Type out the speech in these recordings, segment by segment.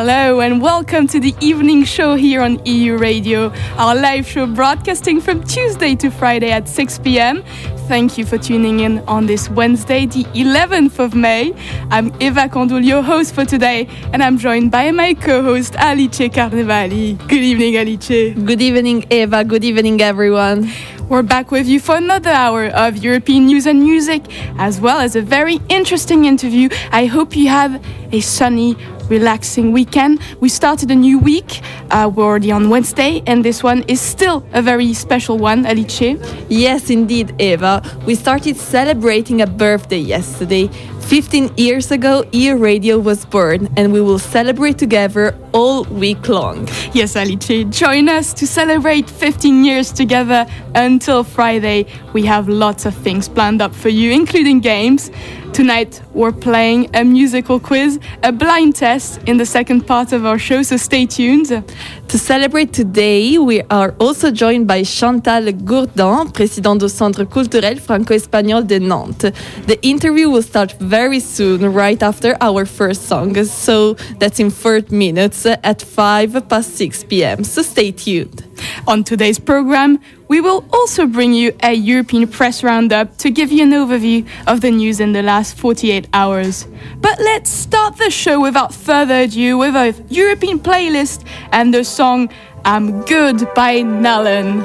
Hello and welcome to the evening show here on EU Radio, our live show broadcasting from Tuesday to Friday at 6 p.m. Thank you for tuning in on this Wednesday, the 11th of May. I'm Eva Kondul, your host for today, and I'm joined by my co-host Alice Carnevali. Good evening, Alice. Good evening, Eva. Good evening, everyone. We're back with you for another hour of European news and music, as well as a very interesting interview. I hope you have a sunny, relaxing weekend. We started a new week. We're already on Wednesday, and this one is still a very special one, Alice. Yes, indeed, Eva. We started celebrating a birthday yesterday. 15 years ago, EU Radio was born, and we will celebrate together all week long. Yes, Alice, join us to celebrate 15 years together until Friday. We have lots of things planned up for you, including games. Tonight, we're playing a musical quiz, a blind test in the second part of our show, so stay tuned. To celebrate today, we are also joined by Chantal Gourdin, présidente du Centre culturel franco-espagnol de Nantes. The interview will start very soon, right after our first song, so that's in 4 minutes at 6 p.m., so stay tuned. On today's program, we will also bring you a European press roundup to give you an overview of the news in the last 48 hours. But let's start the show without further ado with a European playlist and the song I'm Good by Nallen.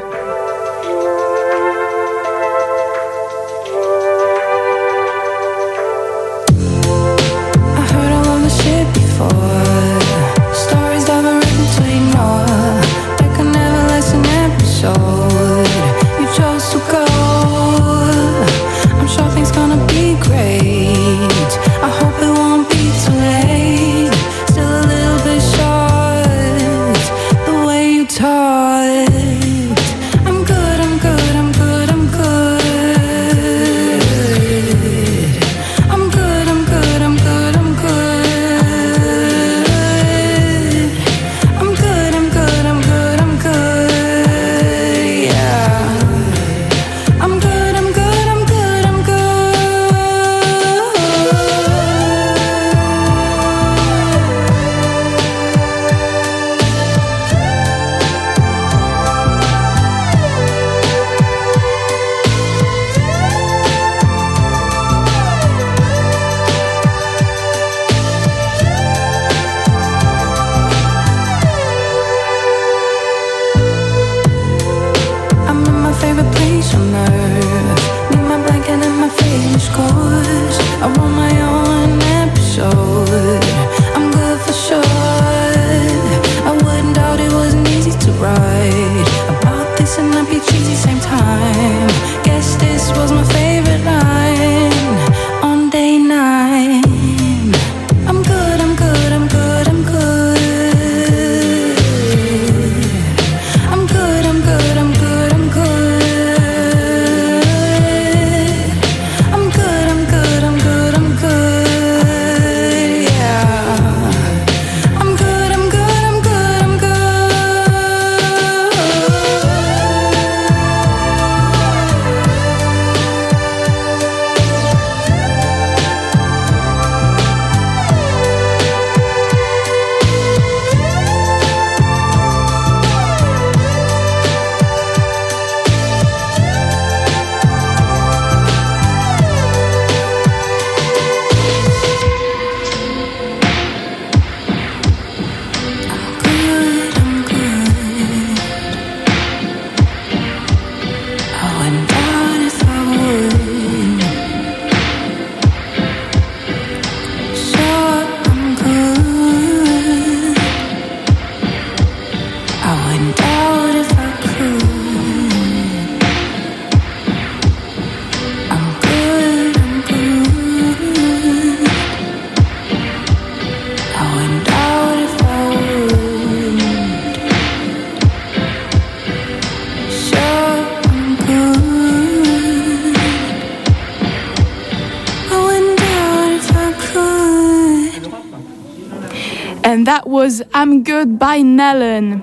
And that was I'm Good by Nallen.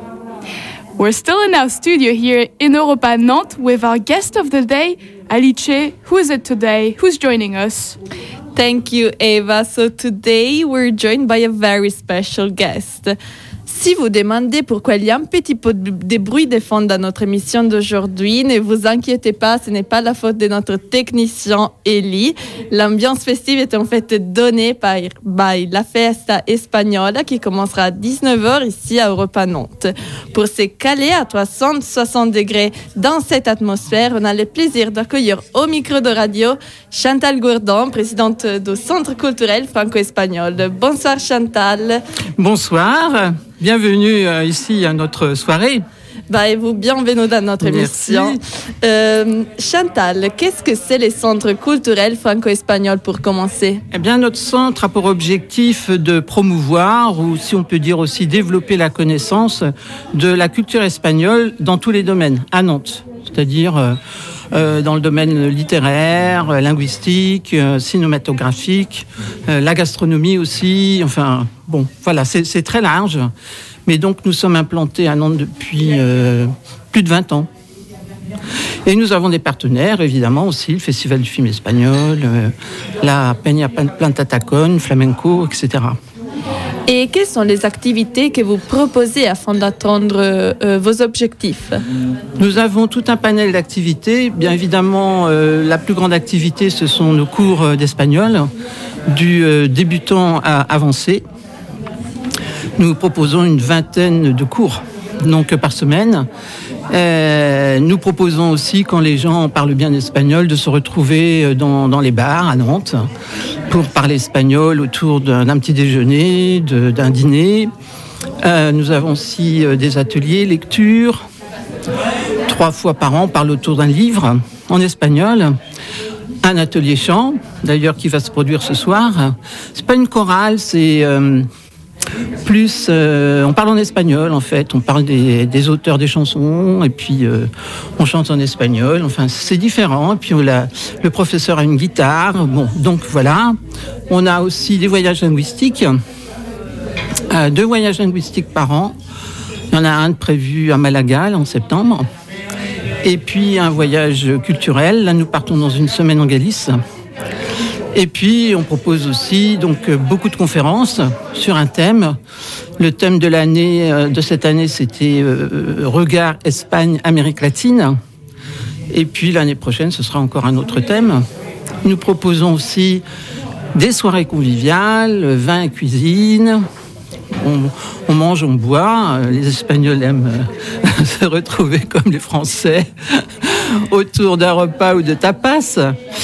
We're still in our studio here in Europa Nantes with our guest of the day, Alice. Who is it today? Who's joining us? Thank you, Eva. So today we're joined by a very special guest. Si vous demandez pourquoi il y a un petit peu de bruit de fond dans notre émission d'aujourd'hui, ne vous inquiétez pas, ce n'est pas la faute de notre technicien Eli. L'ambiance festive est en fait donnée par la Fiesta Española qui commencera à 19h ici à Europa Nantes. Pour se caler à 360 degrés dans cette atmosphère, on a le plaisir d'accueillir au micro de radio Chantal Gourdon, présidente du Centre culturel franco-espagnol. Bonsoir Chantal. Bonsoir. Bienvenue ici à notre soirée. Et vous, bienvenue dans notre émission. Chantal, qu'est-ce que c'est les centres culturels franco-espagnols pour commencer? Eh bien, notre centre a pour objectif de promouvoir, ou si on peut dire aussi développer la connaissance de la culture espagnole dans tous les domaines, à Nantes. C'est-à-dire dans le domaine littéraire, linguistique, cinématographique, la gastronomie aussi. Enfin, bon, voilà, c'est très large. Mais donc, nous sommes implantés à Nantes depuis plus de 20 ans. Et nous avons des partenaires, évidemment, aussi, le Festival du film espagnol, la Peña Planta Tacón, Flamenco, etc. Et quelles sont les activités que vous proposez afin d'atteindre vos objectifs? Nous avons tout un panel d'activités. Bien évidemment, la plus grande activité, ce sont nos cours d'espagnol, du débutant à avancé. Nous proposons une vingtaine de cours donc, par semaine. Nous proposons aussi, quand les gens parlent bien espagnol, de se retrouver dans les bars à Nantes pour parler espagnol autour d'un petit déjeuner, d'un dîner. Nous avons aussi des ateliers lecture. 3 fois par an, on parle autour d'un livre en espagnol. Un atelier chant, d'ailleurs, qui va se produire ce soir. C'est pas une chorale, c'est plus... on parle en espagnol, en fait. On parle des auteurs des chansons, et puis on chante en espagnol. Enfin, c'est différent. Et puis le professeur a une guitare. Bon, donc voilà. On a aussi des voyages linguistiques. 2 voyages linguistiques par an. Il y en a un prévu à Malaga, là, en septembre. Et puis un voyage culturel. Là, nous partons dans une semaine en Galice. Et puis, on propose aussi donc beaucoup de conférences sur un thème. Le thème de l'année, de cette année, c'était Regard Espagne, Amérique latine. Et puis, l'année prochaine, ce sera encore un autre thème. Nous proposons aussi des soirées conviviales, vin et cuisine. On mange, on boit. Les Espagnols aiment se retrouver comme les Français autour d'un repas ou de tapas.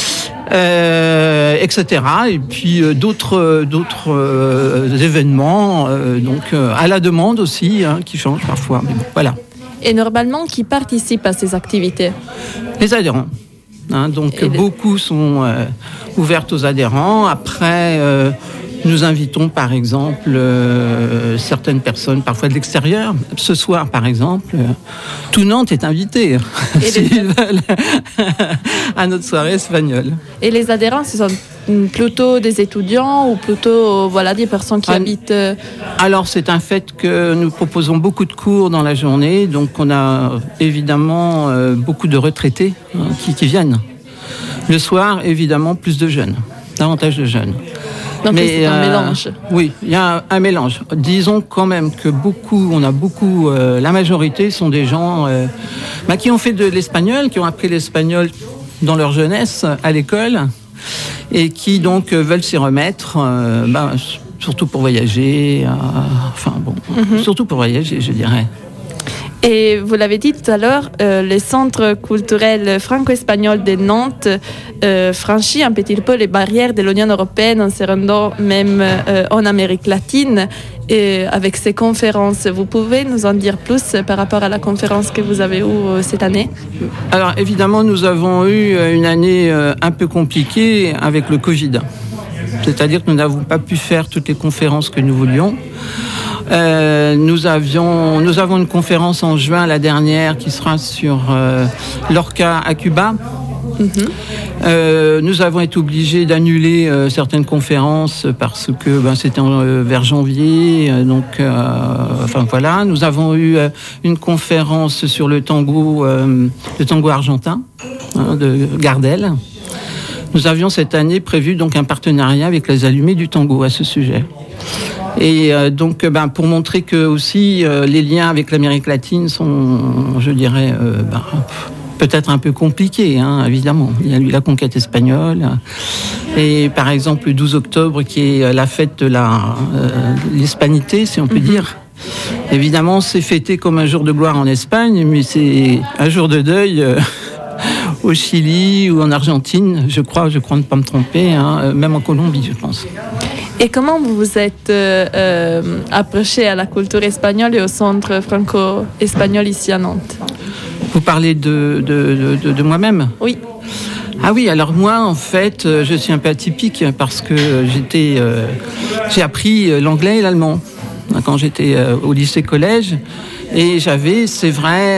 Etc. Et puis d'autres événements, donc à la demande aussi, qui changent parfois. Mais bon, voilà. Et normalement, qui participe à ces activités? Les adhérents. Donc beaucoup sont ouvertes aux adhérents. Après, nous invitons par exemple certaines personnes, parfois de l'extérieur. Ce soir, par exemple, tout Nantes est invité s'ils veulent à notre soirée espagnole. Et les adhérents, ce sont plutôt des étudiants ou plutôt des personnes qui habitent... Alors, c'est un fait que nous proposons beaucoup de cours dans la journée. Donc, on a évidemment beaucoup de retraités qui viennent. Le soir, évidemment, plus de jeunes, davantage de jeunes. Donc c'est un mélange. Oui, il y a un mélange. Disons quand même que la majorité sont des gens qui ont fait de l'espagnol, qui ont appris l'espagnol dans leur jeunesse à l'école et qui donc veulent s'y remettre, surtout pour voyager. Surtout pour voyager, je dirais. Et vous l'avez dit tout à l'heure, le centre culturel franco-espagnol de Nantes franchit un petit peu les barrières de l'Union européenne en se rendant même en Amérique latine et avec ces conférences. Vous pouvez nous en dire plus par rapport à la conférence que vous avez eue cette année? Alors évidemment, nous avons eu une année un peu compliquée avec le Covid. C'est-à-dire que nous n'avons pas pu faire toutes les conférences que nous voulions. Nous avons une conférence en juin, la dernière, qui sera sur l'orca à Cuba. Nous avons été obligés d'annuler certaines conférences parce que c'était vers janvier. Voilà. Nous avons eu une conférence sur le tango argentin de Gardel. nous avions cette année prévu donc un partenariat avec les Allumés du Tango à ce sujet. Et donc, pour montrer que aussi les liens avec l'Amérique latine sont, je dirais, peut-être un peu compliqués, hein, évidemment. Il y a eu la conquête espagnole. Et par exemple, le 12 octobre, qui est la fête de l'hispanité, si on peut dire. Évidemment, c'est fêté comme un jour de gloire en Espagne, mais c'est un jour de deuil au Chili ou en Argentine, je crois ne pas me tromper, hein, même en Colombie, je pense. Et comment vous vous êtes approché à la culture espagnole et au centre franco-espagnol ici à Nantes? Vous parlez de moi-même? Oui. Ah oui, alors moi, en fait, je suis un peu atypique parce que j'ai appris l'anglais et l'allemand quand j'étais au lycée-collège. Et j'avais, c'est vrai,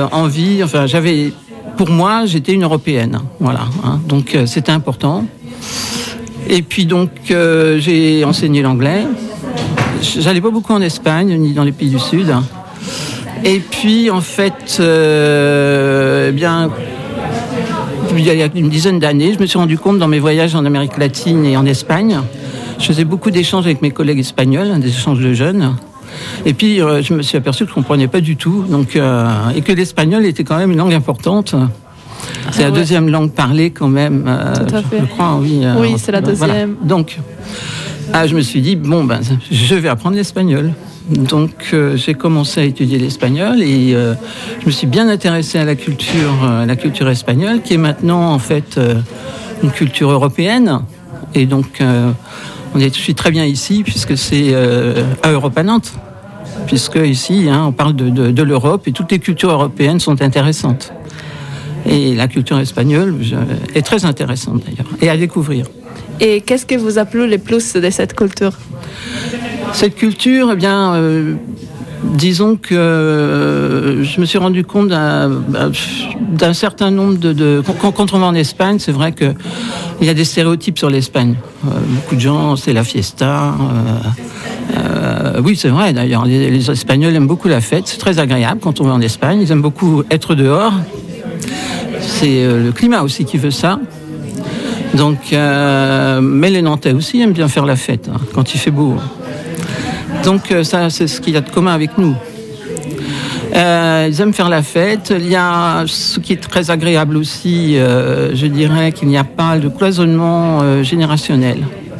pour moi, j'étais une Européenne. Voilà, hein, donc c'était important. Et puis donc, j'ai enseigné l'anglais. J'allais pas beaucoup en Espagne, ni dans les pays du Sud. Et puis, en fait, il y a une dizaine d'années, je me suis rendu compte dans mes voyages en Amérique latine et en Espagne, je faisais beaucoup d'échanges avec mes collègues espagnols, des échanges de jeunes. Et puis, je me suis aperçu que je ne comprenais pas du tout, et que l'espagnol était quand même une langue importante. C'est la deuxième langue parlée quand même, tout à fait. Je crois, oui. Oui, c'est la deuxième. Voilà. Donc, je me suis dit, je vais apprendre l'espagnol. Donc, j'ai commencé à étudier l'espagnol et je me suis bien intéressée à la culture espagnole, qui est maintenant en fait une culture européenne. Et donc, je suis très bien ici puisque c'est à Europe à Nantes. Puisque ici, on parle de l'Europe et toutes les cultures européennes sont intéressantes. Et la culture espagnole est très intéressante d'ailleurs, et à découvrir. Et qu'est-ce que vous a plu le plus de cette culture? Cette culture, disons que je me suis rendu compte d'un certain nombre quand on va en Espagne, c'est vrai qu'il y a des stéréotypes sur l'Espagne. Beaucoup de gens, c'est la fiesta. Oui, c'est vrai d'ailleurs. Les Espagnols aiment beaucoup la fête. C'est très agréable quand on va en Espagne. Ils aiment beaucoup être dehors. C'est le climat aussi qui veut ça. Donc, mais les Nantais aussi aiment bien faire la fête quand il fait beau. Donc ça, c'est ce qu'il y a de commun avec nous. Ils aiment faire la fête. Il y a ce qui est très agréable aussi, je dirais qu'il n'y a pas de cloisonnement générationnel.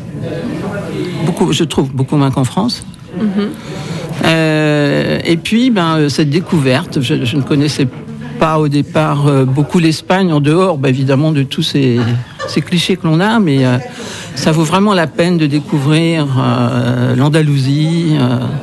Je trouve beaucoup moins qu'en France. Et puis, cette découverte, je ne connaissais pas au départ beaucoup l'Espagne, en dehors évidemment de tous ces clichés que l'on a, mais ça vaut vraiment la peine de découvrir l'Andalousie,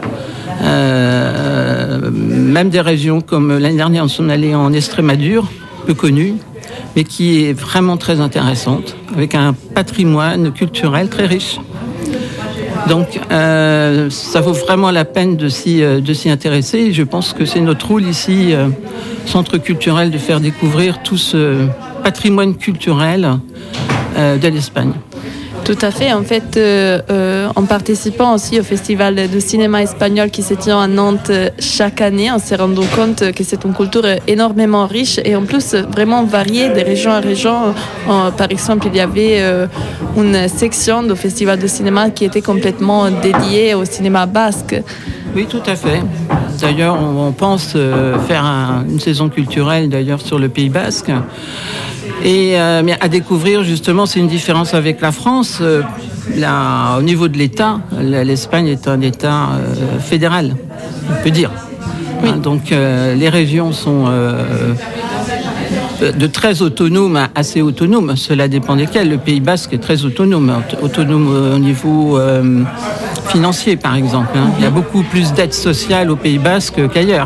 même des régions comme l'année dernière, nous sommes allés en Estrémadure, peu connue, mais qui est vraiment très intéressante, avec un patrimoine culturel très riche. Donc, ça vaut vraiment la peine de s'y intéresser. Je pense que c'est notre rôle ici, centre culturel, de faire découvrir tout ce patrimoine culturel de l'Espagne. Tout à fait. En fait, en participant aussi au festival de cinéma espagnol qui se tient à Nantes chaque année, on s'est rendu compte que c'est une culture énormément riche et en plus vraiment variée de région à région. Par exemple, il y avait une section du festival de cinéma qui était complètement dédiée au cinéma basque. Oui, tout à fait. D'ailleurs, on pense faire une saison culturelle d'ailleurs sur le Pays basque. Et mais à découvrir, justement, c'est une différence avec la France. Au niveau de l'État, l'Espagne est un État fédéral, on peut dire. Oui. Donc les régions sont de très autonomes à assez autonomes. Cela dépend desquelles. Le Pays basque est très autonome au niveau financier, par exemple. Il y a beaucoup plus d'aide sociale au Pays basque qu'ailleurs.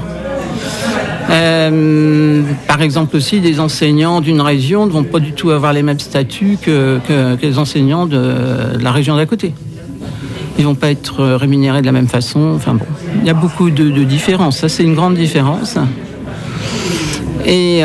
Par exemple aussi, des enseignants d'une région ne vont pas du tout avoir les mêmes statuts que les enseignants de la région d'à côté. Ils ne vont pas être rémunérés de la même façon. Enfin bon, il y a beaucoup de différences. Ça, c'est une grande différence. Et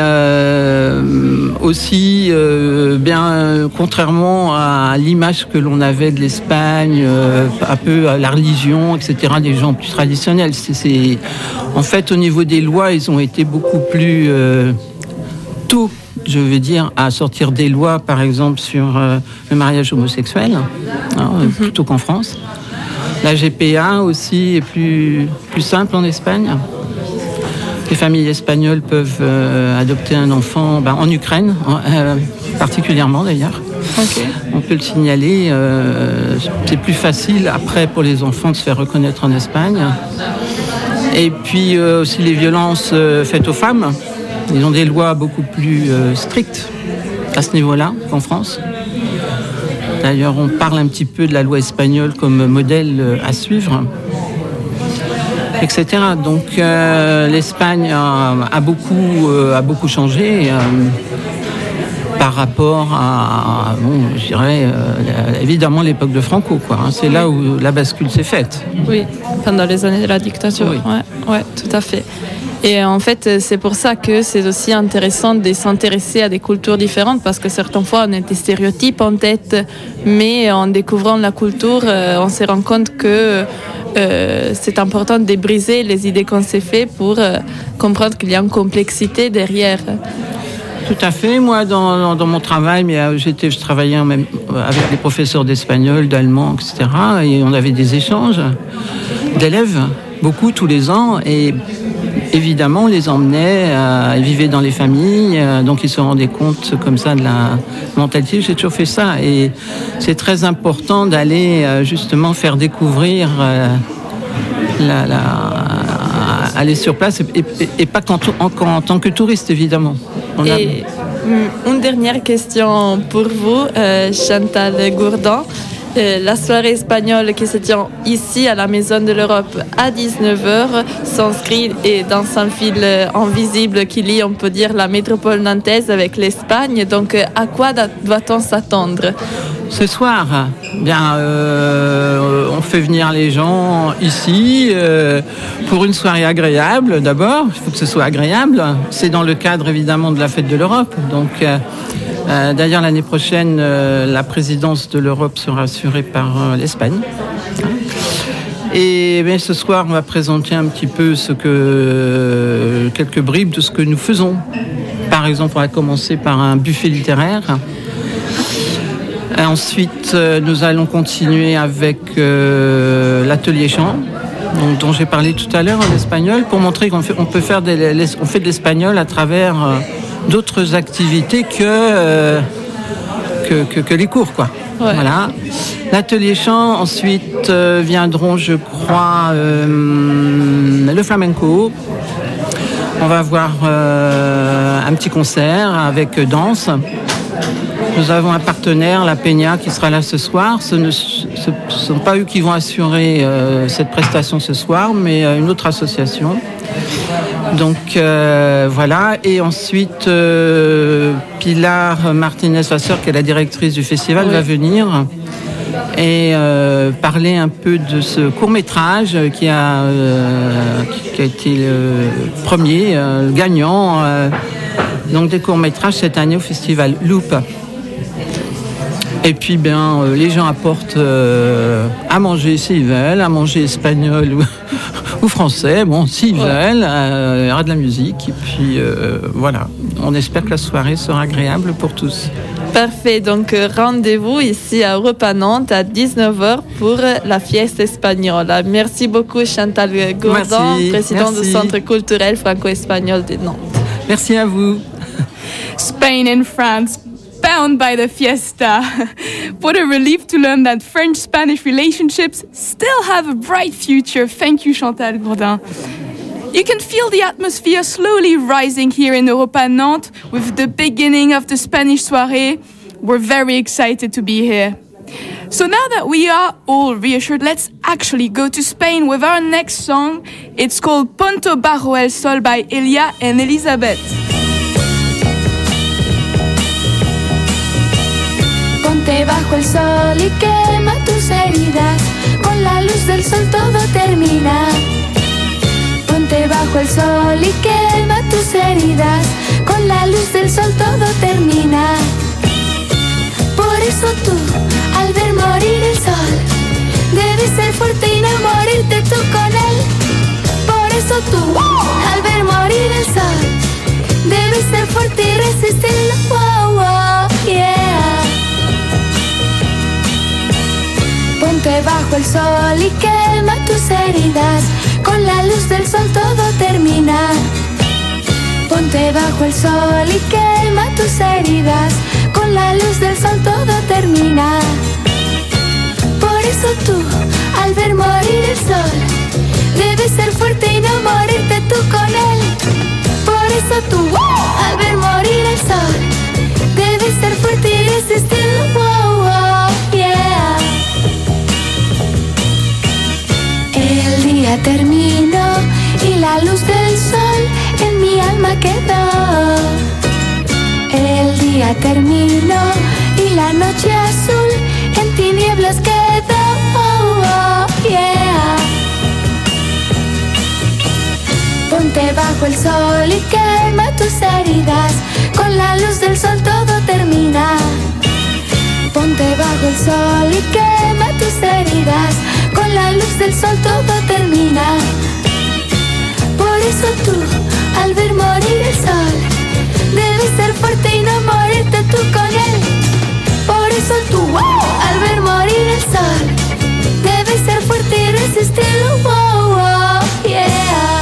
aussi, contrairement à l'image que l'on avait de l'Espagne, un peu à la religion, etc., des gens plus traditionnels. En fait, au niveau des lois, ils ont été beaucoup plus tôt, je veux dire, à sortir des lois, par exemple, sur le mariage homosexuel, plutôt qu'en France. La GPA aussi est plus simple en Espagne. Les familles espagnoles peuvent adopter un enfant en Ukraine, particulièrement d'ailleurs. Okay. On peut le signaler. C'est plus facile après pour les enfants de se faire reconnaître en Espagne. Et puis aussi les violences faites aux femmes. Ils ont des lois beaucoup plus strictes à ce niveau-là qu'en France. D'ailleurs, on parle un petit peu de la loi espagnole comme modèle à suivre, etc. Donc l'Espagne a beaucoup changé par rapport à, je dirais, évidemment l'époque de Franco, quoi. C'est là où la bascule s'est faite. Oui, pendant les années de la dictature. Oui. Ouais, tout à fait. Et en fait, c'est pour ça que c'est aussi intéressant de s'intéresser à des cultures différentes, parce que certaines fois, on a des stéréotypes en tête, mais en découvrant la culture, on se rend compte que c'est important de briser les idées qu'on s'est fait pour comprendre qu'il y a une complexité derrière. Tout à fait. Moi, dans mon travail, je travaillais avec des professeurs d'espagnol, d'allemand, etc. Et on avait des échanges d'élèves, beaucoup tous les ans, et évidemment, on les emmenait, ils vivaient dans les familles, donc ils se rendaient compte comme ça de la mentalité. J'ai toujours fait ça, et c'est très important d'aller justement faire découvrir aller sur place, et pas en tant que touriste, évidemment. Une dernière question pour vous, Chantal Gourdin. La soirée espagnole qui se tient ici à la Maison de l'Europe à 19h s'inscrit dans un fil invisible qui lie, on peut dire, la métropole nantaise avec l'Espagne. Donc, à quoi doit-on s'attendre ? Ce soir, on fait venir les gens ici pour une soirée agréable d'abord. Il faut que ce soit agréable. C'est dans le cadre évidemment de la fête de l'Europe. Donc, d'ailleurs, l'année prochaine, la présidence de l'Europe sera assurée par l'Espagne. Et ce soir, on va présenter un petit peu quelques bribes de ce que nous faisons. Par exemple, on va commencer par un buffet littéraire. Ensuite, nous allons continuer avec l'atelier chant, dont j'ai parlé tout à l'heure en espagnol, pour montrer qu'on fait de l'espagnol à travers d'autres activités que les cours, quoi. Ouais. Voilà. L'atelier chant, ensuite viendront, je crois, le flamenco. On va avoir un petit concert avec danse. Nous avons un partenaire, la Peña, qui sera là ce soir. Ce ne sont pas eux qui vont assurer cette prestation ce soir, mais une autre association. Donc voilà. Et ensuite, Pilar Martinez, sa sœur, qui est la directrice du festival, va venir et parler un peu de ce court-métrage qui a été le premier, le gagnant donc des courts-métrages cette année au festival Loop. Et puis, les gens apportent à manger s'ils veulent, à manger espagnol ou français. Bon, s'ils veulent, il y aura de la musique. Et puis, voilà. On espère que la soirée sera agréable pour tous. Parfait. Donc, rendez-vous ici à Europa Nantes à 19h pour la fiesta espagnole. Merci beaucoup, Chantal Gourdin, présidente du Centre culturel franco-espagnol de Nantes. Merci à vous. Spain and France. Bound by the fiesta. What a relief to learn that French-Spanish relationships still have a bright future. Thank you, Chantal Gourdin. You can feel the atmosphere slowly rising here in Europa Nantes with the beginning of the Spanish soirée. We're very excited to be here. So now that we are all reassured, let's actually go to Spain with our next song. It's called Ponte Bajo el Sol by Elia and Elizabeth. Ponte bajo el sol y quema tus heridas, con la luz del sol todo termina. Ponte bajo el sol y quema tus heridas, con la luz del sol todo termina. Por eso tú, al ver morir el sol, debes ser fuerte y no morirte tú con él. Por eso tú, al ver morir el sol, debes ser fuerte y resistirlo. bajo el sol y quema tus heridas. Con la luz del sol todo termina. Ponte bajo el sol y quema tus heridas. Con la luz del sol todo termina. Por eso tú, al ver morir el sol, debes ser fuerte y no morirte tú con él. Por eso tú, al ver morir el sol, debes ser fuerte y resistirlo. Wow, wow, yeah. El día terminó y la luz del sol en mi alma quedó. El día terminó y la noche azul en tinieblas quedó. Oh, oh, yeah. Ponte bajo el sol y quema tus heridas. Con la luz del sol todo termina. Ponte bajo el sol y quema tus heridas. Con la luz del sol todo termina. Por eso tú, al ver morir el sol, debes ser fuerte y no morirte tú con él. Por eso tú, al ver morir el sol, debes ser fuerte y resistirlo. Wow, wow, yeah.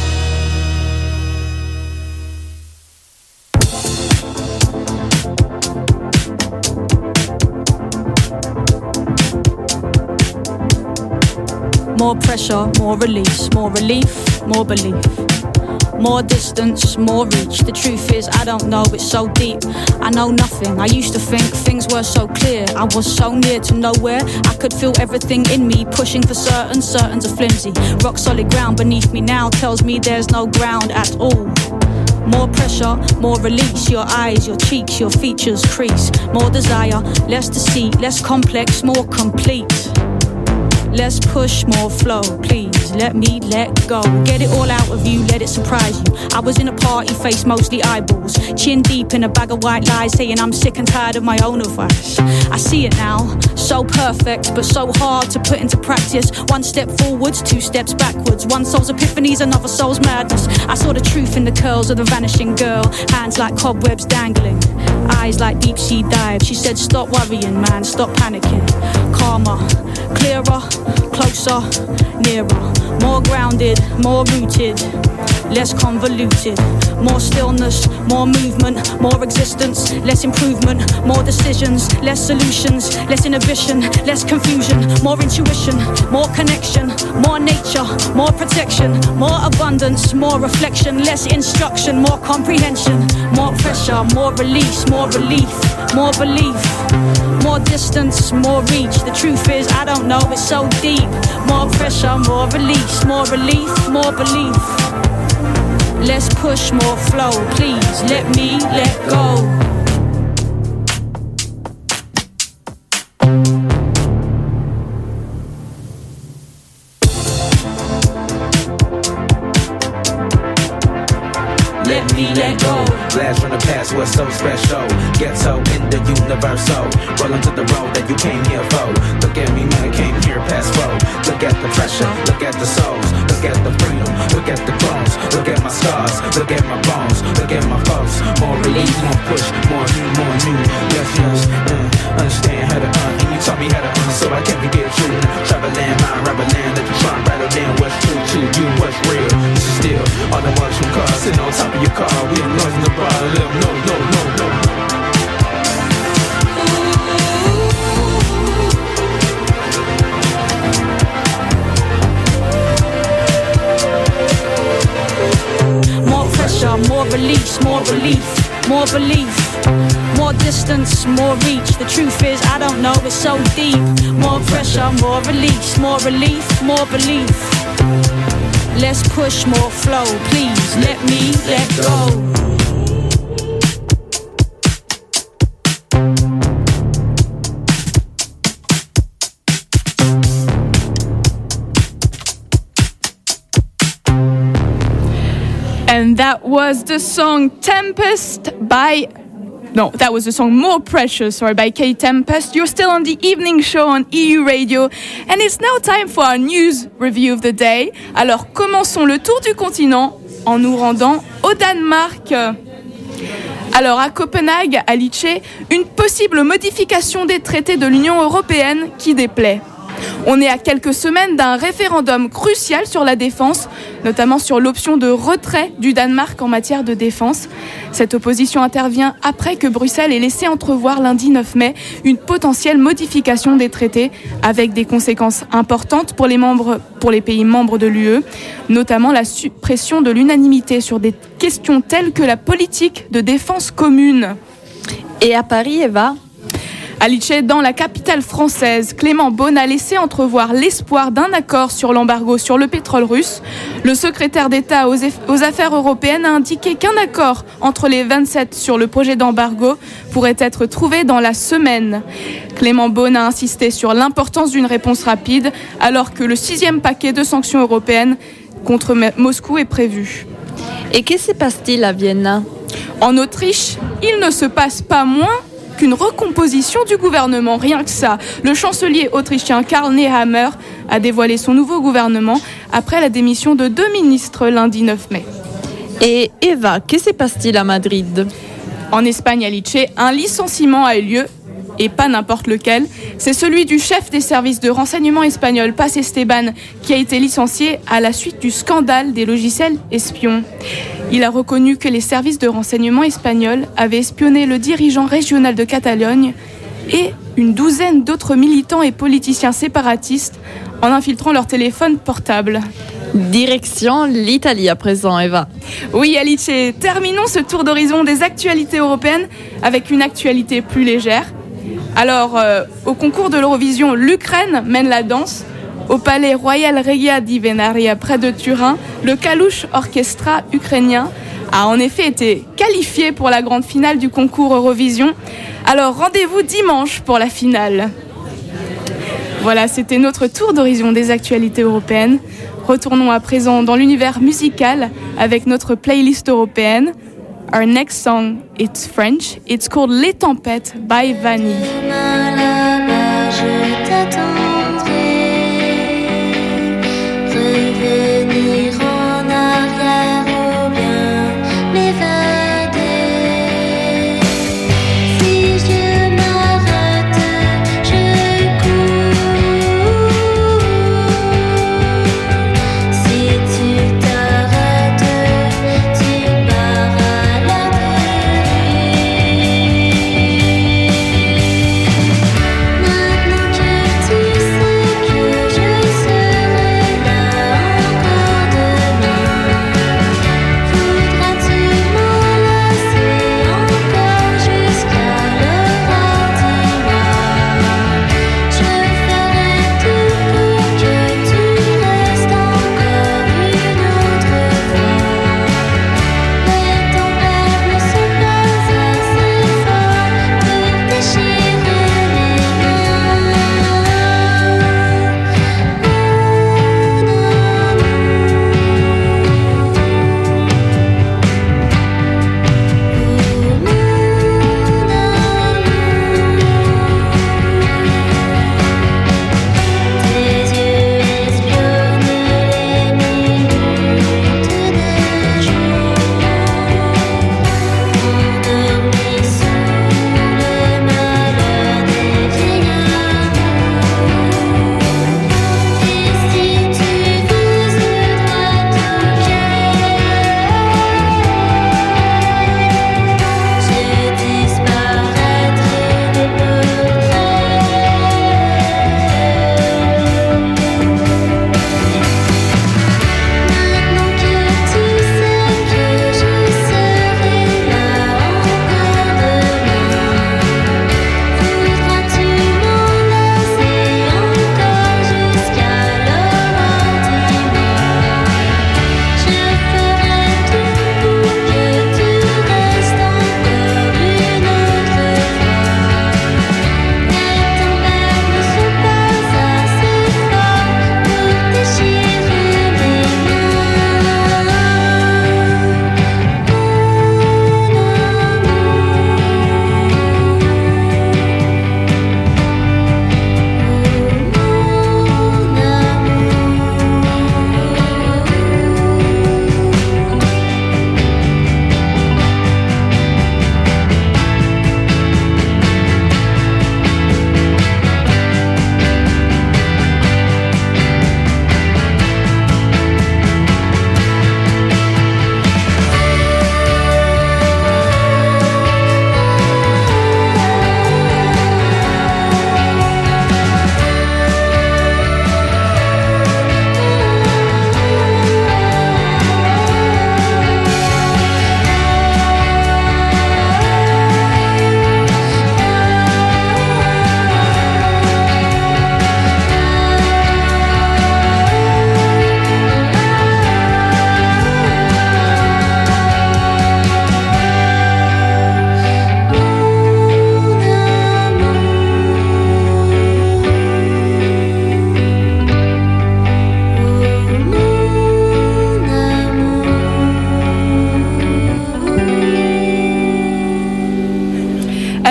More pressure, more release, more relief, more belief. More distance, more reach. The truth is, I don't know, it's so deep. I know nothing. I used to think things were so clear. I was so near to nowhere. I could feel everything in me, pushing for certain. Certain's are flimsy. Rock solid ground beneath me now tells me there's no ground at all. More pressure, more release. Your eyes, your cheeks, your features crease. More desire, less deceit, less complex, more complete. Less push, more flow, please let me let go. Get it all out of you, let it surprise you. I was in a party face, mostly eyeballs, chin deep in a bag of white lies, saying I'm sick and tired of my own advice. I see it now, so perfect, but so hard to put into practice. One step forwards, two steps backwards. One soul's epiphanies, another soul's madness. I saw the truth in the curls of the vanishing girl. Hands like cobwebs dangling, eyes like deep sea dive. She said stop worrying man, stop panicking. Calmer, clearer, closer, nearer. More grounded, more rooted, less convoluted. More stillness, more movement, more existence, less improvement. More decisions, less solutions, less inhibition, less confusion. More intuition, more connection, more nature, more protection. More abundance, more reflection, less instruction, more comprehension. More pressure, more release, more relief, more belief. More distance, more reach. The truth is, I don't know, it's so deep. More pressure, more release, more relief, more belief. Less push, more flow. Please let me let go. Let me let go. Blast from the past was so special. Ghetto in the universal. Rolling to the road that you came here for. Look at me, man, I came here past four. Look at the pressure, look at the souls. Look at the freedom, look at the clones. Look at my scars, look at my bones. Look at my folks. More release, more push, more you, more new. Yes, understand how to and you taught me how to so I can forget you. Travel land, mind, rubber land. Let you try and rattle down what's true to you, what's real. This is still all the ones from cars sitting on top of your car. We are noise in the bar. No, no, no, no. More pressure, more release, more relief, more belief. More distance, more reach. The truth is, I don't know, it's so deep. More pressure, more release, more relief, more belief. Less push, more flow. Please let me let go. And that was the song Tempest by... No, that was the song More Precious, by Kate Tempest. You're still on the evening show on EU Radio. And it's now time for our news review of the day. Alors, commençons le tour du continent en nous rendant au Danemark. Alors, à Copenhague, à Licée, une possible modification des traités de l'Union européenne qui déplaît. On est à quelques semaines d'un référendum crucial sur la défense, notamment sur l'option de retrait du Danemark en matière de défense. Cette opposition intervient après que Bruxelles ait laissé entrevoir lundi 9 mai une potentielle modification des traités avec des conséquences importantes pour les pays membres de l'UE, notamment la suppression de l'unanimité sur des questions telles que la politique de défense commune. Et à Paris, Eva ? À Lecce, dans la capitale française, Clément Beaune a laissé entrevoir l'espoir d'un accord sur l'embargo sur le pétrole russe. Le secrétaire d'État aux Affaires européennes a indiqué qu'un accord entre les 27 sur le projet d'embargo pourrait être trouvé dans la semaine. Clément Beaune a insisté sur l'importance d'une réponse rapide, alors que le 6e paquet de sanctions européennes contre Moscou est prévu. Et que se passe-t-il à Vienne ? En Autriche, il ne se passe pas moins qu'une recomposition du gouvernement, rien que ça. Le chancelier autrichien Karl Nehammer a dévoilé son nouveau gouvernement après la démission de 2 ministres lundi 9 mai. Et Eva, que se passe-t-il à Madrid ? En Espagne, à Lecce, un licenciement a eu lieu, et pas n'importe lequel. C'est celui du chef des services de renseignement espagnol, Paz Esteban, qui a été licencié à la suite du scandale des logiciels espions. Il a reconnu que les services de renseignement espagnols avaient espionné le dirigeant régional de Catalogne et une douzaine d'autres militants et politiciens séparatistes en infiltrant leur téléphone portable. Direction l'Italie à présent, Eva. Oui, Alice, terminons ce tour d'horizon des actualités européennes avec une actualité plus légère. Alors, au concours de l'Eurovision, l'Ukraine mène la danse. Au palais Royal Regia di Venaria, près de Turin, le Kalush Orchestra ukrainien a en effet été qualifié pour la grande finale du concours Eurovision. Alors, rendez-vous dimanche pour la finale. Voilà, c'était notre tour d'horizon des actualités européennes. Retournons à présent dans l'univers musical avec notre playlist européenne. Our next song, it's French. It's called Les Tempêtes by Vanny. Je t'attendrai, revenir en arrière ou bien m'évader. Si je m'arrête, je cours. Si tu t'arrêtes, tu pars à la dérive. Maintenant que tu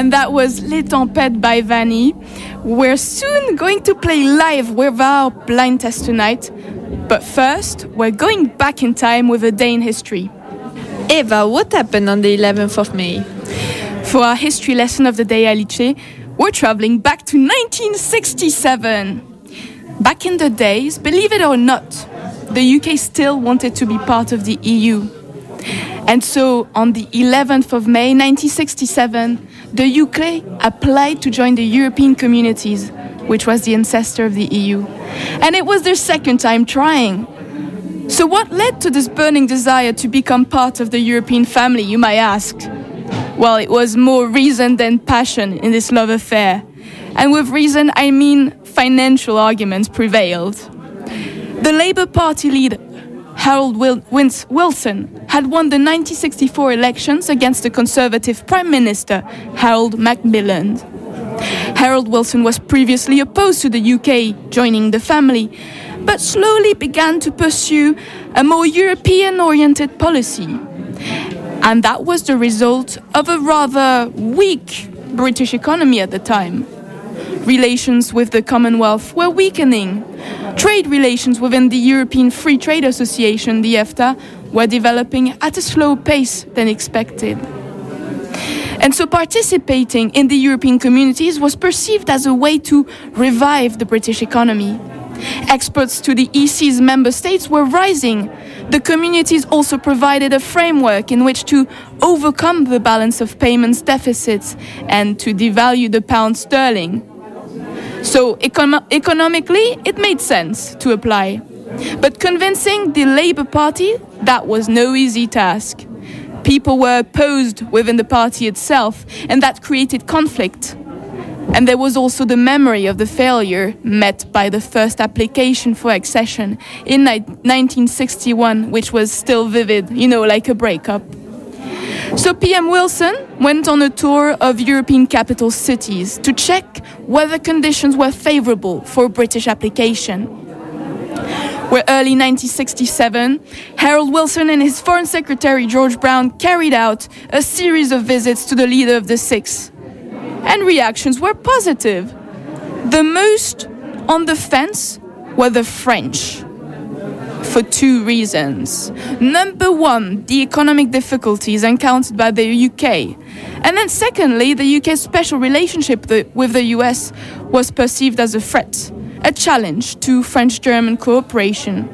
And that was Les Tempêtes by Vanny. We're soon going to play live with our blind test tonight. But first, we're going back in time with a day in history. Eva, what happened on the 11th of May? For our history lesson of the day, Alice, we're traveling back to 1967. Back in the days, believe it or not, the UK still wanted to be part of the EU. And so, on the 11th of May 1967, the UK applied to join the European Communities, which was the ancestor of the EU. And it was their second time trying. So what led to this burning desire to become part of the European family, you might ask? Well, it was more reason than passion in this love affair. And with reason, I mean financial arguments prevailed. The Labour Party leader, Harold Wilson, had won the 1964 elections against the Conservative Prime Minister, Harold Macmillan. Harold Wilson was previously opposed to the UK joining the family, but slowly began to pursue a more European-oriented policy. And that was the result of a rather weak British economy at the time. Relations with the Commonwealth were weakening. Trade relations within the European Free Trade Association, the EFTA, were developing at a slower pace than expected. And so participating in the European communities was perceived as a way to revive the British economy. Exports to the EC's member states were rising. The communities also provided a framework in which to overcome the balance of payments deficits and to devalue the pound sterling. So economically, it made sense to apply. But convincing the Labour Party, that was no easy task. People were opposed within the party itself, and that created conflict. And there was also the memory of the failure met by the first application for accession in 1961, which was still vivid, like a breakup. So PM Wilson went on a tour of European capital cities to check whether conditions were favorable for British application. Where early 1967, Harold Wilson and his Foreign Secretary George Brown carried out a series of visits to the leader of the Six. And reactions were positive. The most on the fence were the French, for two reasons. Number one, the economic difficulties encountered by the UK. And then secondly, the UK's special relationship with the US was perceived as a threat, a challenge to French-German cooperation.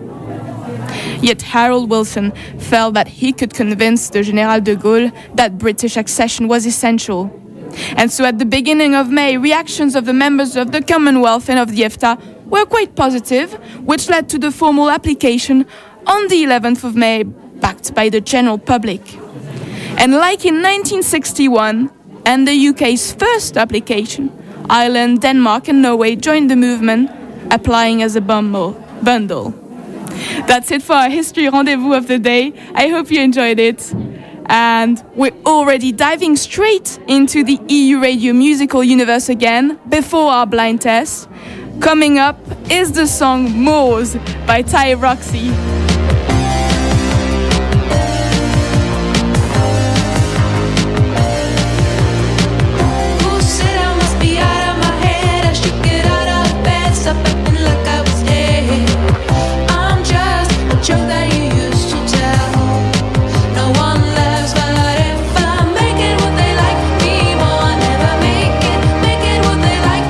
Yet Harold Wilson felt that he could convince the General de Gaulle that British accession was essential. And so at the beginning of May, reactions of the members of the Commonwealth and of the EFTA were quite positive, which led to the formal application on the 11th of May, backed by the general public. And like in 1961 and the UK's first application, Ireland, Denmark and Norway joined the movement, applying as a bundle. That's it for our history rendezvous of the day. I hope you enjoyed it. And we're already diving straight into the EU Radio musical universe again before our blind test. Coming up is the song Moors by Ty Roxy.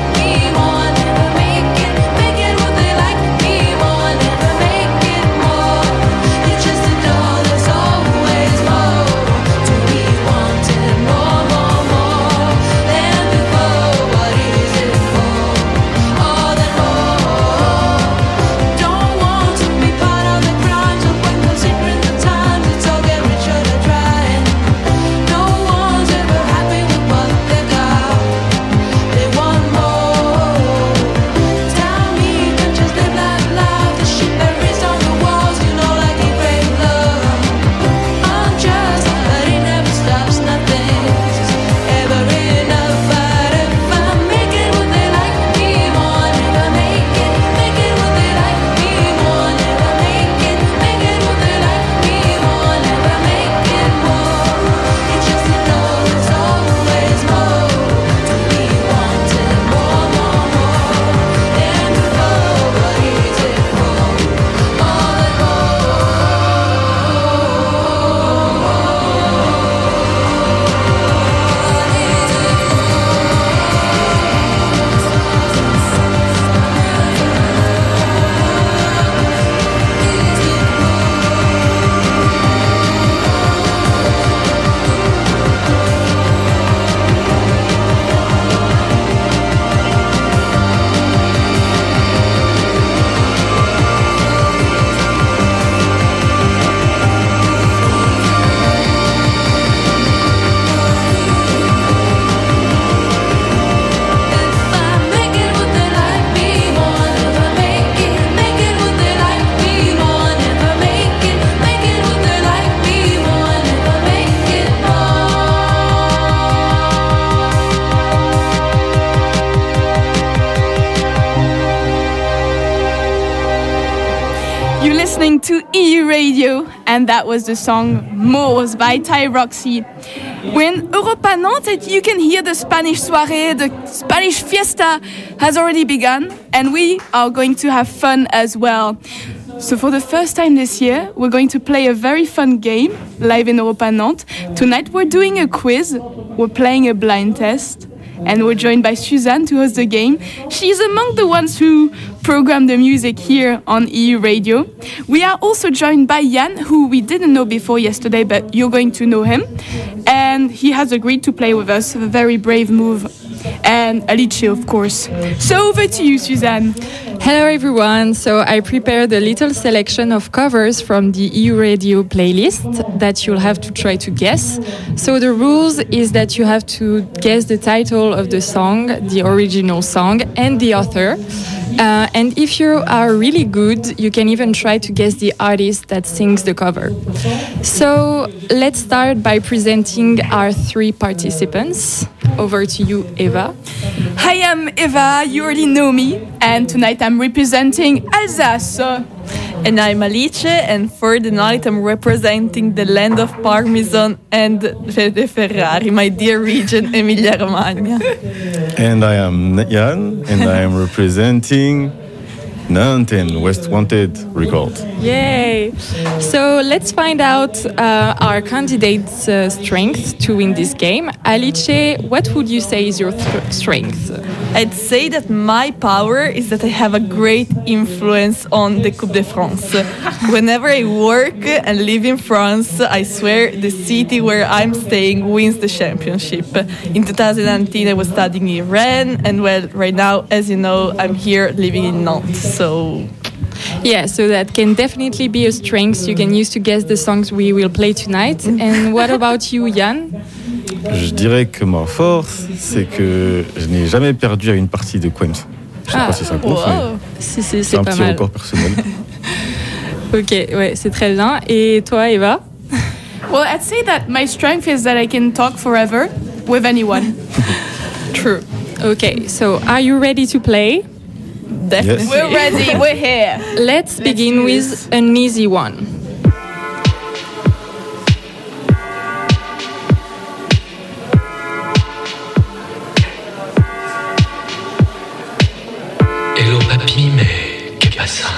More listening to EU Radio, and that was the song Moors by Thai Roxy. We're in Europa Nantes, and you can hear the Spanish soirée, the Spanish fiesta has already begun, and we are going to have fun as well. So for the first time this year, we're going to play a very fun game live in Europa Nantes. Tonight we're doing a quiz, we're playing a blind test, and we're joined by Suzanne to host the game. She's among the ones who program the music here on EU Radio. We are also joined by Jan, who we didn't know before yesterday, but you're going to know him. And he has agreed to play with us, a very brave move. And Alice, of course. So over to you, Suzanne. Hello everyone, so I prepared a little selection of covers from the EU Radio playlist that you'll have to try to guess. So the rules is that you have to guess the title of the song, the original song, and the author. And if you are really good, you can even try to guess the artist that sings the cover. So let's start by presenting our three participants. Over to you, Eva. Hi, I'm Eva, you already know me, and tonight I'm representing Alsace. And I'm Alice, and for the night I'm representing the land of Parmesan and the Ferrari, my dear region, Emilia-Romagna. And I am Jan, and I am representing Nantes and West Wanted Record. Yay! So let's find out our candidate's strength to win this game. Alice, what would you say is your strength? I'd say that my power is that I have a great influence on the Coupe de France. Whenever I work and live in France, I swear the city where I'm staying wins the championship. In 2019, I was studying in Rennes, and well, right now, as you know, I'm here living in Nantes. So yeah, so that can definitely be a strength you can use to guess the songs we will play tonight. And what about you, Jan? Je dirais que ma force, c'est que je n'ai jamais perdu à une partie de Queens. Je sais pas si ça compte, mais c'est un pas petit mal. record personnel. Ok, ouais, c'est très bien. Et toi, Eva? Well, I'd say that my strength is that I can talk forever with anyone. True. Okay, so are you ready to play? definitely. Yes. We're ready, we're here. Let's begin with an easy one. Hello papy, mais qu'est pas ça?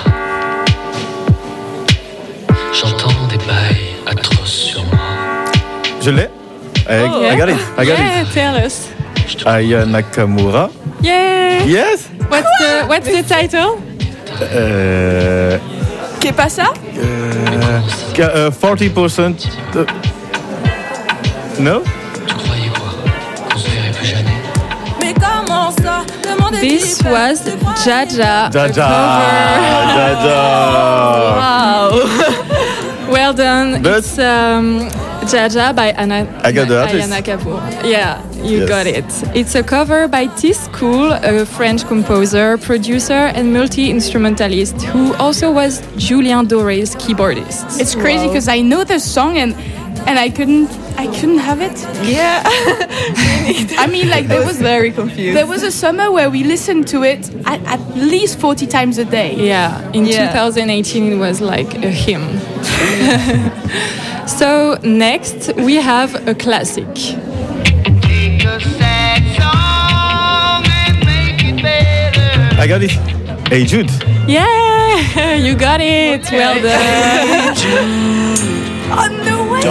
J'entends des bails atroces sur moi. Je l'ai. I got it. Yeah, tell us. Aya Nakamura. Yeah. Yes. What's the title? Qu'est pas ça? 40%. No? Tu croyais quoi? Qu'on se verrait plus jamais? Mais comment ça? This was Jaja. Jaja. a Jaja. Wow. Well done. But it's Jaja by I got the artist. Ayana Kapoor. Yeah, you Yes. got it. It's a cover by T-School, a French composer, producer, and multi-instrumentalist who also was Julien Doré's keyboardist. It's crazy because I know the song and I couldn't have it. Yeah. I mean, like I was very confused. There was a summer where we listened to it at least 40 times a day. Yeah, in Yeah. 2018 it was like a hymn. So next we have a classic. I got it. Hey Jude. Yeah, you got it. Well done. Oh, no way!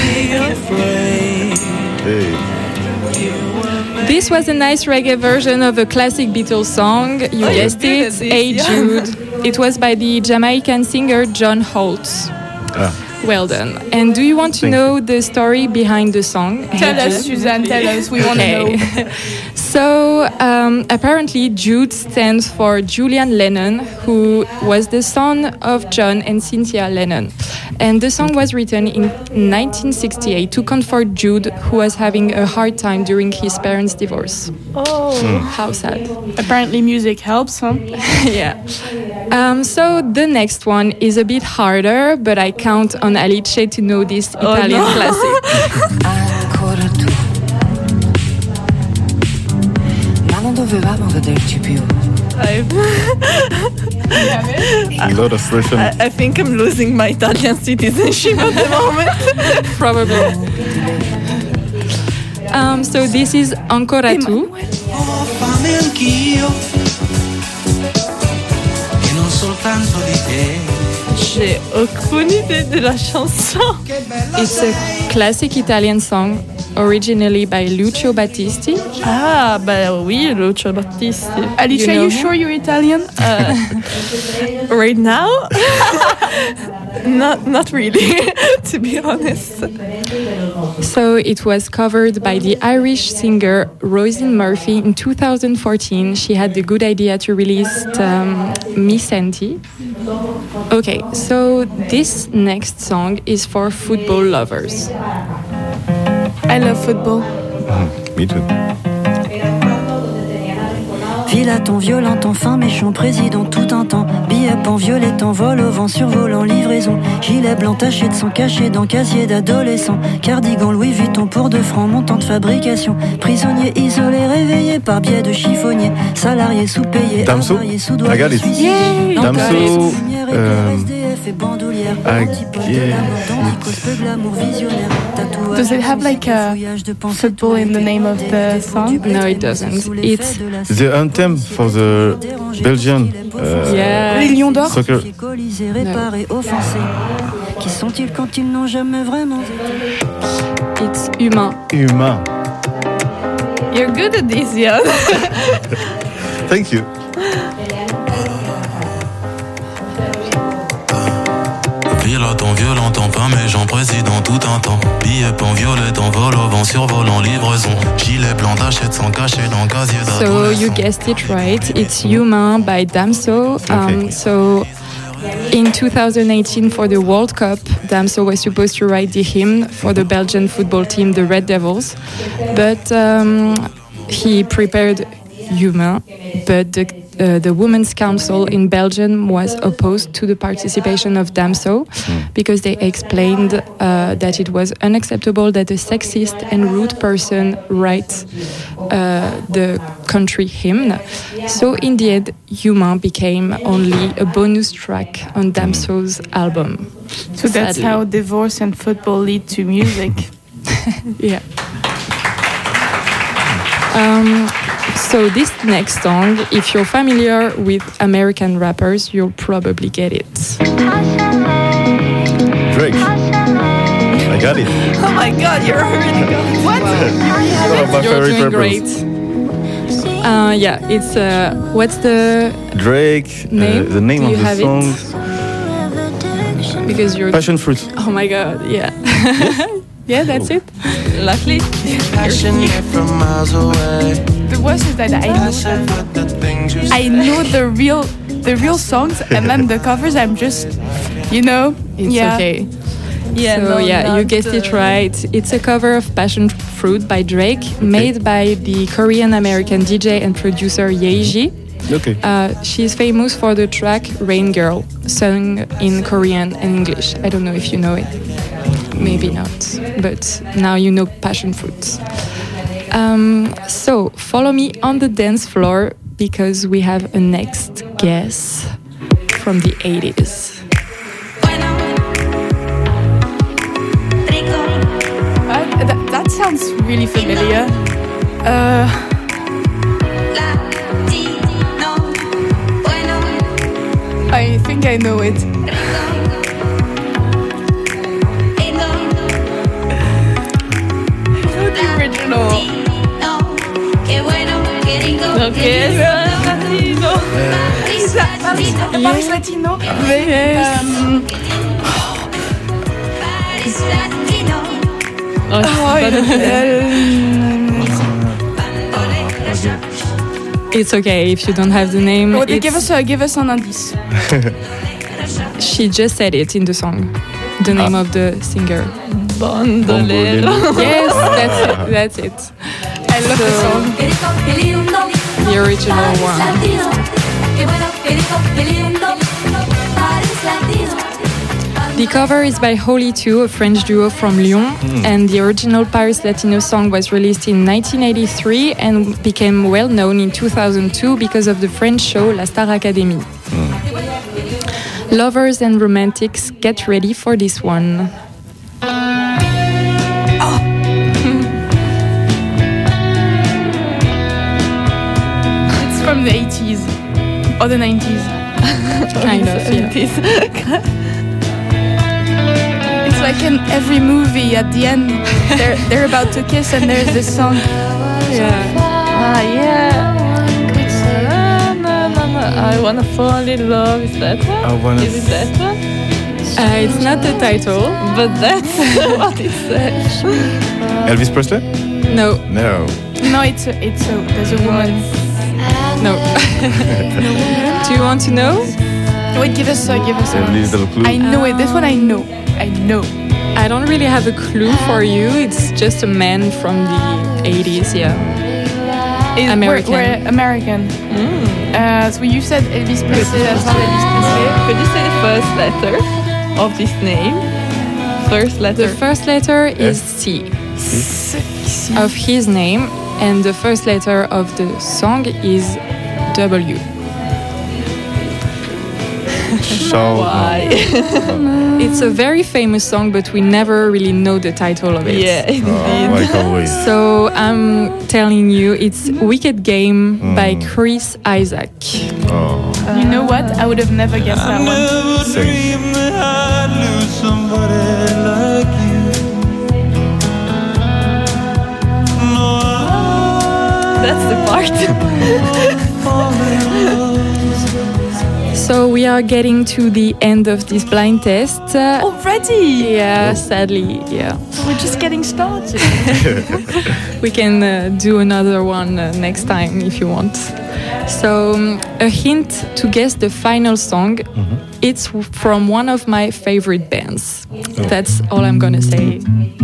Hey. This was a nice reggae version of a classic Beatles song. You guessed good it, at this, Hey yeah. Jude. It was by the Jamaican singer John Holtz. Ah. Well done. And do you want to Thank know the story behind the song? Tell us, Suzanne, tell us. We want to know. So apparently Jude stands for Julian Lennon, who was the son of John and Cynthia Lennon. And the song was written in 1968 to comfort Jude, who was having a hard time during his parents' divorce. Oh. How sad. Apparently music helps, huh? Yeah. So the next one is a bit harder, but I count on Alice to know this Italian classic. Ancora tu, ma non dovevamo vederci più. A lot of Russian. I think I'm losing my Italian citizenship at the moment. Probably. So this is Ancora Tu. Fame anch'io e non soltanto di te. J'ai aucune idée de la chanson. It's a classic Italian song, originally by Lucio Battisti. Ah, bah oui, Lucio Battisti. Alicia, you sure you're Italian? Right now? Not really, to be honest. So it was covered by the Irish singer Roisin Murphy in 2014. She had the good idea to release Mi Senti. Okay, so this next song is for football lovers. I love football. Me too. File à ton violent, ton fin méchant président tout un temps. Billet pan violet, envol au vent survolant livraison. Gilet blanc taché de sang caché dans casier d'adolescent. Cardigan Louis Vuitton pour 2 francs, montant de fabrication. Prisonnier isolé, réveillé par biais de chiffonnier. Salarié sous-payé, Damso, avarié sous-doigt suicidé. Damso, SDF et bandoulière. Does it have like a football in the name of the song? No, it doesn't. It's the anthem for the Belgian yeah. Les Lions d'Or. soccer. Réparé, offensé. Qui sont-ils quand ils n'ont jamais vraiment été? It's Humain. Humain. You're good at this, yeah. Thank you. Violent, violent, pas méchant, président tout un temps. Billet pan violet, envol au vent survolant livraison. Gilet blanc d'achète sans cacher dans casier d'adolescent. So you guessed it right. It's Humain by Damso. So in 2018 for the World Cup, Damso was supposed to write the hymn for the Belgian football team, the Red Devils, but he prepared Humain, but the Women's Council in Belgium was opposed to the participation of Damso because they explained that it was unacceptable that a sexist and rude person writes the country hymn. So in the end, Humain became only a bonus track on Damso's album. So that's Sadly. how divorce and football lead to music. Yeah. So this next song, if you're familiar with American rappers, you'll probably get it. Drake. I got it. Oh my god, you're really good. What? You're doing great. Yeah, it's what's the Drake. name? The name Do of you the have song. Because you're Passion Fruit. Oh my god, yeah. Yeah, that's it. Luckily. From miles away. The worst is that I know the real songs and then the covers I'm just, It's okay. Yeah, so no, yeah, you guessed it right. It's a cover of Passion Fruit by Drake, made by the Korean-American DJ and producer Yeji. Okay. She's famous for the track Rain Girl, sung in Korean and English. I don't know if you know it. Maybe not, but now you know Passion Fruit. So follow me on the dance floor because we have a next guess from the 80s. That sounds really familiar. I think I know it. The original. Okay. Paris Latino. It's okay if you don't have the name. Oh, give us an indice. She just said it in the song. The name of the singer. Bandolero. Yes, that's it. I love the song. The original one. The cover is by Holy 2, a French duo from Lyon, and the original Paris Latino song was released in 1983 and became well known in 2002 because of the French show La Star Academy. Lovers and romantics, get ready for this one. It's from the 80s or the 90s. Kind of, yeah. It's like in every movie at the end, they're about to kiss and there's this song. Yeah. I wanna fall in love. Is that one? Is it that one? It's not the title, but that's what it says. Elvis Presley? No. No. No, it's there's a woman. No. Do you want to know? Wait, give us a little clue. I know it. This one I know. I don't really have a clue for you. It's just a man from the 80s, yeah. American. We're American. So you said Elvis Presley. That's not Elvis Presley. Could you say the first letter of this name? First letter. The first letter is C. Of his name, and the first letter of the song is W. Why? It's a very famous song, but we never really know the title of it. Yeah, indeed. Like always. So I'm telling you, it's Wicked Game by Chris Isaac. Oh. You know what? I would have never guessed that one. Sing. That's the part. So we are getting to the end of this blind test. Already? Yeah, sadly, yeah. We're just getting started. We can do another one next time if you want. So a hint to guess the final song. It's from one of my favorite bands. That's all I'm gonna say.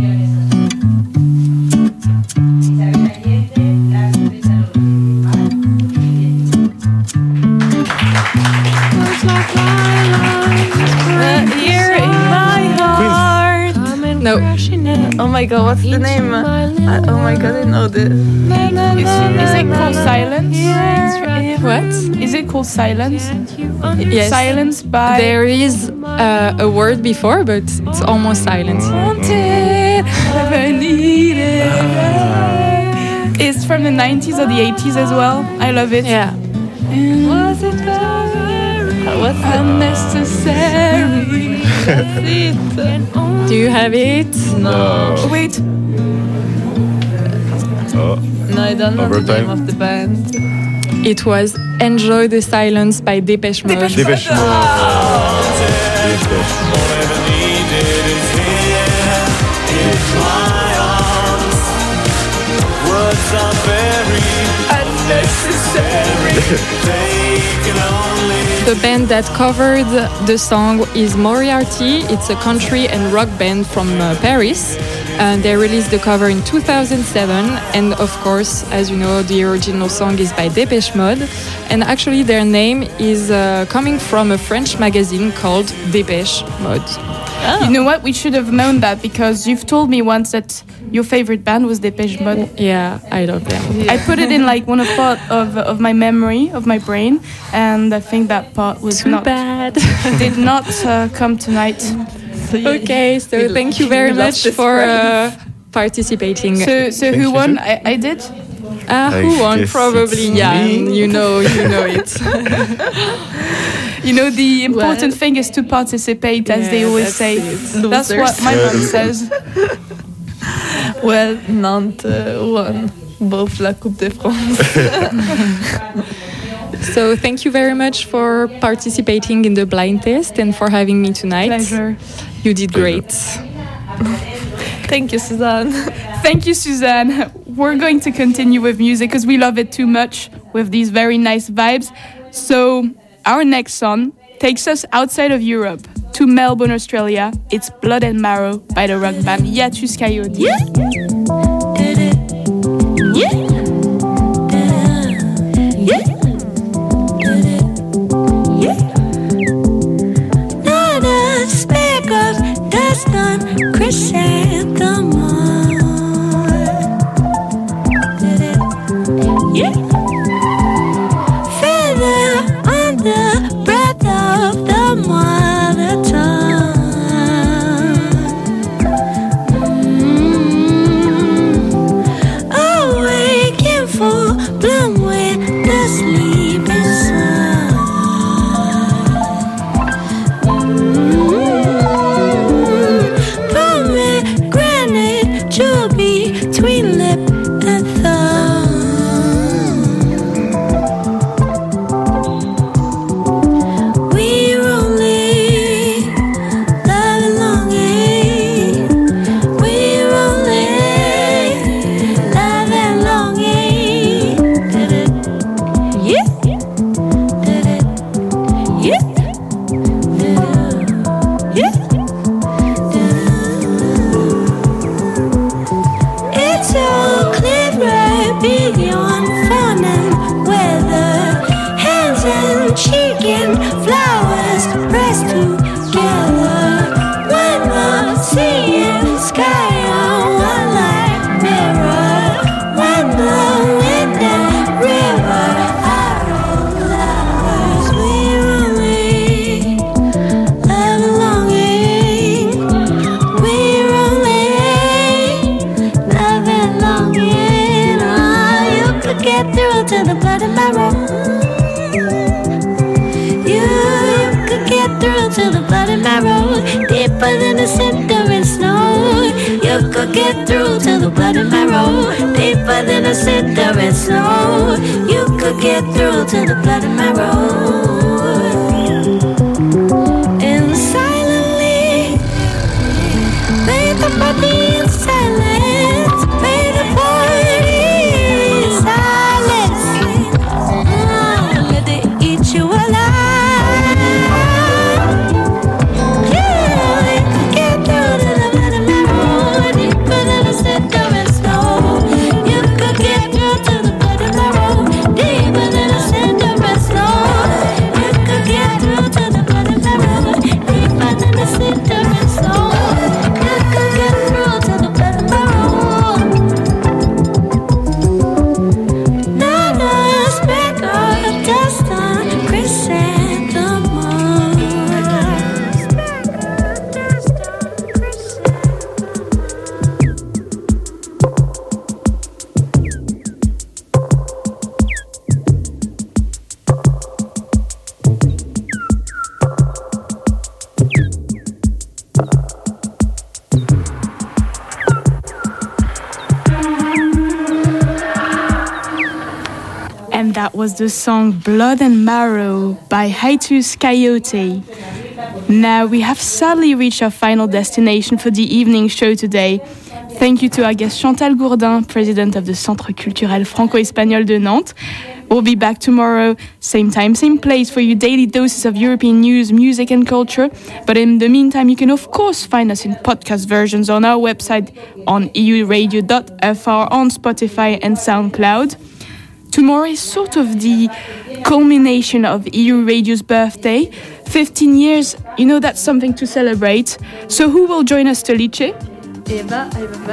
Here in my heart. No. Oh my god, what's the name? Oh my god, I know this. Is it called Silence? What? Is it called Silence? Yes. Silence by... There is a word before, but it's almost silent. Never needed. It's from the 90s or the 80s as well. I love it. Yeah. Was it What's unnecessary? That's it. Do you have it? No. Wait. Oh. No, I don't know the Overtime. name of the band. It was Enjoy the Silence by Depeche Mode. Depeche Mode. The band that covered the song is Moriarty. It's a country and rock band from Paris. And they released the cover in 2007. And of course, as you know, the original song is by Depeche Mode. And actually, their name is coming from a French magazine called Depeche Mode. Oh. You know what? We should have known that because you've told me once that your favorite band was Depeche Mode. Yeah, I love them. Yeah. I put it in like one part of my memory, of my brain, and I think that part was too bad. Did not come tonight. Okay, so thank you very much for participating. So who won? I did. Who won? Probably Jan. You know it. You know, the important thing is to participate, as they always say. That's what my mom says. Well, Nantes won both La Coupe de France. So thank you very much for participating in the blind test and for having me tonight. Pleasure. You did great. Thank you, Suzanne. Thank you, Suzanne. We're going to continue with music because we love it too much with these very nice vibes. So our next song takes us outside of Europe to Melbourne, Australia. It's Blood and Marrow by the rock band Hiatus Coyote. Yeah. Not a speck of dust on chrysanthemum. Yeah. Feather on the breath of the morn. deeper than the center and snow. You could get through to the blood and marrow. Deeper than the center and snow. You could get through to the blood and marrow. And silently, made the body in silence. Made the body in silence. Let it eat you alive. That was the song Blood and Marrow by Hiatus Coyote. Now we have sadly reached our final destination for the evening show today. Thank you to our guest Chantal Gourdin, president of the Centre Culturel Franco-Espagnol de Nantes. We'll be back tomorrow, same time, same place, for your daily doses of European news, music and culture. But in the meantime, you can of course find us in podcast versions on our website, on euradio.fr, on Spotify and SoundCloud. Tomorrow is sort of the culmination of EU Radio's birthday. 15 years, that's something to celebrate. So who will join us, Tolice? Eva,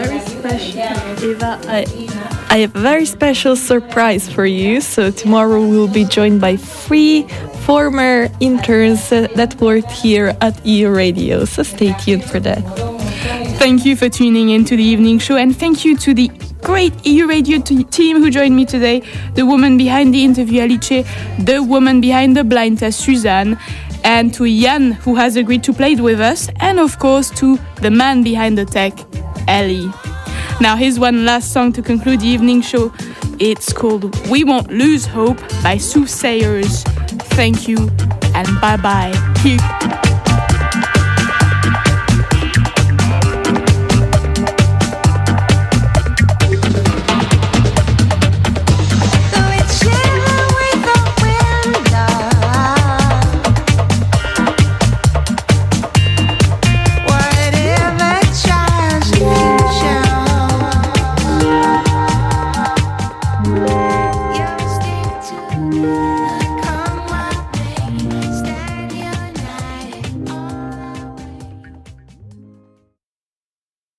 I have a very special surprise for you. So tomorrow we'll be joined by 3 former interns that worked here at EU Radio. So stay tuned for that. Thank you for tuning in to the evening show, and thank you to the great EU Radio team who joined me today, the woman behind the interview, Alice, the woman behind the blind test, Suzanne, and to Jan, who has agreed to play it with us, and of course to the man behind the tech, Ellie. Now here's one last song to conclude the evening show. It's called We Won't Lose Hope by Soothsayers. Thank you and bye-bye.